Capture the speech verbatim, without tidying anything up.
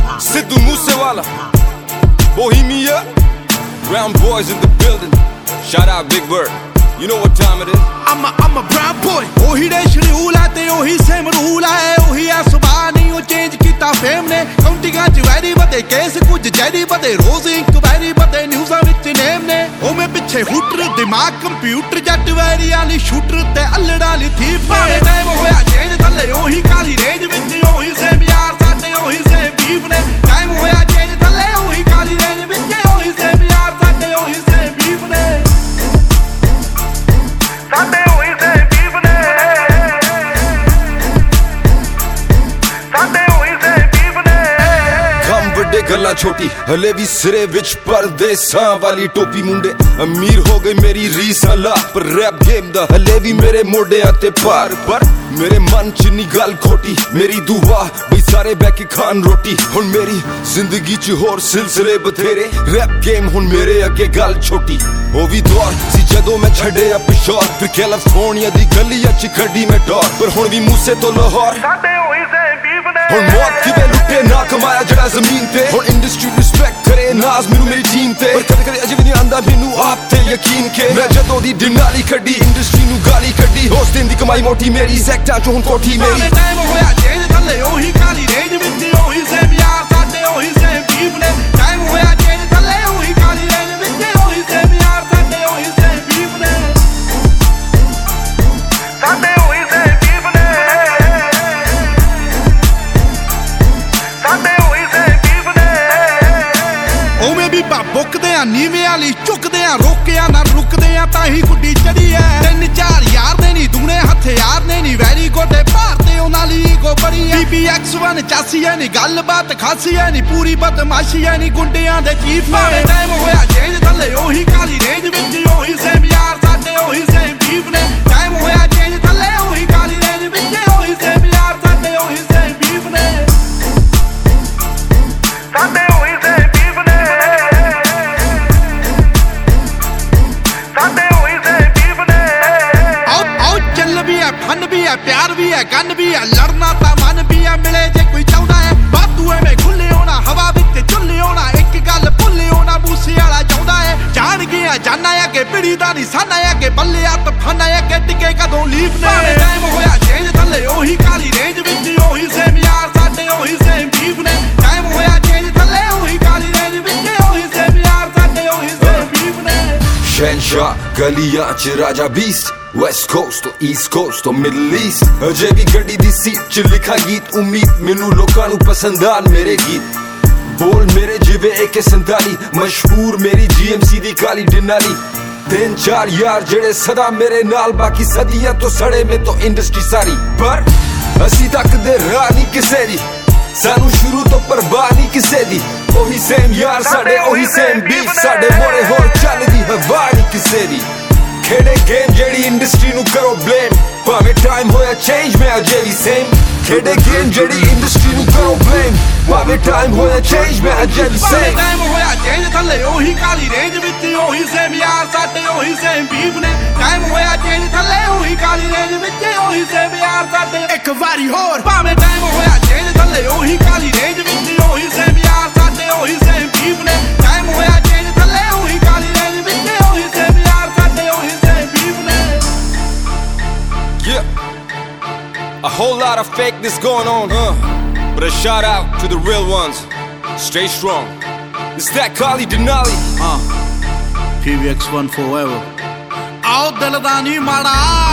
Sidhu Moosewala, Bohemia, Brown boys in the building. Shout out Big Bird. You know what time it is. I'm a, I'm a brown boy. Ohi de schedule hai te ohi same rule hai. Ohi a subah nahi oh change kita fame ne. Countinga ch very bade case kuch jari bade rose inquiry bade news vich name ne. Oh me piche hooter dimag computer jat very ali shooter te allada li thi paane time hoya change thalle ohi kali range vich ohi same yaar sade ohi same beef ne. Time hoya change thalle ohi kali range vich ohi same yaar sade ohi same beef ne. Sade ohi same beef ne. Sade ohi same beef ne. Kam ਵੱਡੇ ਗੱਲਾਂ ਛੋਟੀ ਹਲੇ ਵੀ ਸਿਰੇ ਵਿੱਚ ਪਰਦੇਸਾਂ ਵਾਲੀ ਟੋਪੀ ਮੁੰਡੇ ਅਮੀਰ ਹੋ ਗਏ ਮੇਰੀ ਰੀਸਾਂ ਲਾ ਪਰ ਰੈਪ ਗੇਮ ਦਾ ਹਲੇ ਵੀ ਮੇਰੇ ਮੋਢਿਆਂ ਤੇ ਭਾਰ ਪਰ ਮੇਰੇ ਮਨ ਚ ਨੀ ਗੱਲ ਖੋਟੀ ਮੇਰੀ ਦੁਆ ਬਈ ਸਾਰੇ ਬਹਿ ਕੇ ਖਾਣ ਰੋਟੀ ਹੁਣ ਮੇਰੀ ਜ਼ਿੰਦਗੀ ਚ ਹੋਰ ਸਿਲਸਿਲੇ ਬਥੇਰੇ ਰੈਪ ਗੇਮ ਹੁਣ ਮੇਰੇ ਅੱਗੇ ਗੱਲ ਛੋਟੀ ਉਹ ਵੀ ਦੌਰ ਸੀ ਜਦੋਂ ਮੈਂ ਛੱਡਿਆ ਪਿਸ਼ੌਰ ਫਿਰ ਕੈਲੀਫੋਰਨੀਆ ਦੀ ਗਲੀਆਂ ਚ ਖੱਡੀ ਮੈਂ ਡੌਰ ਪਰ ਹੁਣ ਵੀ ਮੂਸੇ ਤੋਂ ਲਾਹੌਰ ਸਾਡੇ ਹੋਈ ਸੇ ਬੀਫ ਨੇ ਹੁਣ ਮੌਤ ਕਿਵੇਂ ਲੁੱਟੇ ਨਾ ਕਮਾਇਆ ਜਿਹੜਾ ਜ਼ਮੀਨ ਤੇ ਹੁਣ ਇੰਡਸਟਰੀ ਰਿਸਪੈਕਟ ਕਰੇ ਨਾਜ਼ ਮੈਨੂੰ ਮੇਰੀ ਟੀਮ ਤੇ ਪਰ ਕਦੇ ਕਦੇ ਅਜੇ ਵੀ ਨਹੀਂ ਆਂਦਾ ਮੈਨੂੰ ਆਪ ਤੇ ਯਕੀਨ ਕੇ ਮੈਂ ਜਦੋਂ ਦੀ ਡਿਨਾਲੀ ਕੱਢੀ ਇੰਡਸਟਰੀ ਨੂੰ ਗਾਲੀ ਕੱਢੀ ਉਸ ਦਿਨ ਦੀ ਕਮਾਈ ਮੋਟੀ ਮੇਰੀ ਸੈਕਟਾਂ ਚ ਹੁਣ ਕੋਠੀ ਮੇਰੀ ਟਾਈਮ ਹੋਇਆ ਚੇਂਜ ਥੱਲੇ ਉਹੀ ਕਾਲੀ ਰੇਂਜ ਵਿੱਚ ਉਹੀ ਸੇਮ ਯਾਰ ਸਾਡੇ ਉਹੀ ਸੇਮ ਬੀਫ ਨੇ ਟਾਈਮ ਹੋਇਆ ਚੇਂਜ ਥੱਲੇ ਉਹੀ ਕਾਲੀ ਰੇਂਜ ਵਿੱਚ ਉਹੀ ਸੇਮ ਯਾਰ ਸਾਡੇ ਉਹੀ ਸੇਮ ਬੀਫ ਨੇ ਸਾਡੇ ਉਹੀ ਸੇਮ ਬੀਫ ਨੇ ਸਾਡੇ ਉਹੀ ਸੇਮ ਬੀਫ ਨੇ ਉਵੇਂ ਵੀ ਬੁੱਕਦੇ ਆ ਨੀਵੇਂ ਵਾਲੀ ਝੁਕਦੇ ਆ ਰੋਕਿਆ ਨਾ ਰੁਕਦੇ ਆ ਤਾਂ ਹੀ ਗੁੱਡੀ ਚੜੀ ਐ ਤਿੰਨ ਚਾਰ ਯਾਰ ਦੇ ਨੀ ਦੂਣੇ ਹਥਿਆਰ ਨੇ ਨੀ ਵੈਰੀ ਗੋਡੇ ਭਾਰਤੇ ਉਹਨਾਂ ਲਈ ਗੋ ਬੜੀ ਐ ਬੀਬੀ ਐਕਸ ਵਨ ਚਾਸੀ ਐ ਨੀ ਗੱਲਬਾਤ ਖਾਸੀ ਐ ਨੀ ਪੂਰੀ ਬਦਮਾਸ਼ੀ ਐ ਨੀ ਗੁੰਡਿਆਂ ਦੇ ਚੀਫ ਨੇ ਟਾਈਮ ਹੋਇਆ ਚੇਂਜ ਥੱਲੇ ਉਹੀ ਕਾਲੀ ਰੇਂਜ ਵਿੱਚ ਉਹੀ ਸੇਮ ਯਾਰ ਸਾਡੇ ਉਹੀ ਸੇਮ ਬੀਫ ਨੇ ਟਾਈਮ ਹੋਇਆ ਚੇਂਜ ਥੱਲੇ ਉਹੀ ਕਾਲੀ ਰੇਂਜ ਵਿੱਚ ਉਹੀ ਸੇਮ ਯਾਰ ਸਾਡੇ ਉਹੀ ਸੇਮ ਬੀਫ ਨੇ ਸਾਡੇ ਉਹੀ ਸੇਮ ਬੀਫ ਨੇ ਸਾਡੇ ਉਹੀ ਸੇਮ ਬੀਫ ਨੇ ਆਓ ਆਓ ਚੱਲ ਵੀ ਐ ਫਨ ਵੀ ਐ ਪਿਆਰ ਵੀ ਐ ਗਨ ਵੀ ਐ ਲੜਨਾ ਤਾਂ ਮਨ ਵੀ ਐ ਮਿਲੇ ਜੇ ਕੋਈ ਚਾਹੁੰਦਾ ਐ ਬਾਤੂ ਐਵੇਂ ਖੁੱਲੇ ਹੋਣਾ ਹਵਾ ਵਿੱਚ ਝੁੱਲੇ ਹੋਣਾ ਇੱਕ ਗੱਲ ਭੁੱਲੇ ਹੋਣਾ ਮੂਸੇ ਵਾਲਾ ਚਾਹੁੰਦਾ ਐ ਜਾਣ ਗਿਆ ਜਾਨਾ ਅੱਗੇ ਪਿੜੀ ਦਾ ਨਿਸ਼ਾਨਾ ਅੱਗੇ ਬੱਲੇ ਆ ਤਫਾਨਾ ਅੱਗੇ ਟਿਕੇ ਕਦੋਂ ਲੀਫ ਨੇ ਟਾਈਮ ਹੋਇਆ ਚੇਂਜ ਥੱਲੇ ਉਹੀ ਕਾਲੀ ਰੇਂਜ ਵਿੱਚ ਉਹੀ ਸੇਮ ਯਾਰ ਸਾਡੇ ਉਹੀ ਸੇਮ ਬੀਫ ਨੇ ਟਾਈਮ ਹੋਇਆ ਚੇਂਜ ਥੱਲੇ ਉਹੀ ਕਾਲੀ ਰੇਂਜ ਵਿੱਚ ਉਹੀ ਸੇਮ ਯਾਰ ਸਾਡੇ ਉਹੀ ਸੇਮ ਬੀਫ ਨੇ ਸ਼ਹਿਨਸ਼ਾਹ ਗਲੀਆਂ ਚ ਰਾਜਾ beast West Coast or East Coast or Middle East ਅਜੇ ਵੀ ਗੱਡੀ ਦੀ ਸੀਟ ਚ ਲਿਖਾ ਗੀਤ ਉਮੀਦ ਮੈਨੂੰ ਲੋਕਾਂ ਨੂੰ ਪਸੰਦ ਆਣ ਮੇਰੇ ਗੀਤ ਬੋਲ ਮੇਰੇ ਜਿਵੇਂ ਏ ਕੇ ਸੰਤਾਲੀ ਮਸ਼ਹੂਰ ਮੇਰੀ ਜੀ ਐਮ ਸੀ ਦੀ ਕਾਲੀ ਡਿਨਾਲੀ ਤਿੰਨ ਚਾਰ ਯਾਰ ਜਿਹੜੇ ਸਦਾ ਮੇਰੇ ਨਾਲ ਬਾਕੀ ਸਦੀਆਂ ਤੋਂ ਸੜੇ ਮੇ ਤੋਂ ਇੰਡਸਟਰੀ ਸਾਰੀ ਪਰ ਅਸੀਂ ਤੱਕਦੇ ਰਾਹ ਨਹੀਂ ਕਿਸੇ ਦੀ ਸਾਨੂੰ ਸ਼ੁਰੂ ਤੋਂ ਪਰਵਾਹ ਨਹੀਂ ਕਿਸੇ ਦੀ ਉਹੀ ਸੇਮ ਯਾਰ ਸਾਡੇ ਉਹੀ ਸੇਮ ਬੀਫ ਸਾਡੇ ਮੋੜੇ ਹੋਰ ਚੱਲਦੀ ਹਵਾ ਨਹੀਂ ਕਿਸੇ ਦੀ ਖੇਡੇ ਗੇਮ ਜਿਹੜੀ ਇੰਡਸਟਰੀ ਨੂੰ ਕਰੋ ਬਲੇਮ ਭਾਵੇਂ ਟਾਈਮ ਹੋਇਆ ਚੇਂਜ ਮੈਂ ਅਜੇ ਵੀ ਸੇਮ ਖੇਡੇ ਗੇਮ ਜਿਹੜੀ ਇੰਡਸਟਰੀ ਨੂੰ ਕਰੋ ਬਲੇਮ ਭਾਵੇਂ ਟਾਈਮ ਹੋਇਆ ਚੇਂਜ ਮੈਂ ਅਜੇ ਵੀ ਸੇਮ ਟਾਈਮ ਹੋਇਆ ਚੇਂਜ ਥੱਲੇ ਉਹੀ ਕਾਲੀ ਰੇਂਜ ਵਿੱਚ ਉਹੀ ਸੇਮ ਯਾਰ ਸਾਡੇ ਉਹੀ ਸੇਮ ਬੀਫ ਨੇ ਟਾਈਮ ਹੋਇਆ ਚੇਂਜ ਥੱਲੇ ਉਹੀ ਕਾਲੀ ਰੇਂਜ ਵਿੱਚ ਉਹੀ ਸੇਮ ਯਾਰ ਸਾਡੇ ਇੱਕ ਵਾਰੀ ਹੋਰ ਭਾਵੇਂ ਟਾਈਮ ਹੋਇਆ ਚੇਂਜ ਥੱਲੇ ਉਹੀ ਕਾਲੀ ਰੇਂਜ ਵਿੱਚ ਉਹੀ ਸੇਮ ਯਾਰ ਸਾਡੇ ਉਹੀ ਸੇਮ ਬੀਫ ਨੇ ਟਾਈਮ ਹੋਇਆ ਚੇਂਜ ਥੱਲੇ ਉਹੀ ਕਾਲੀ ਰੇਂਜ ਵਿੱਚ ਉਹੀ ਸੇਮ ਯਾਰ ਸਾਡੇ ਉਹੀ ਸੇਮ ਬੀਫ ਨੇ Yeah, a whole lot of fakeness going on, huh? But a shout out to the real ones. Stay strong. It's that Kali Denali. Uh, P V X one forever. Out the Ladani Mara.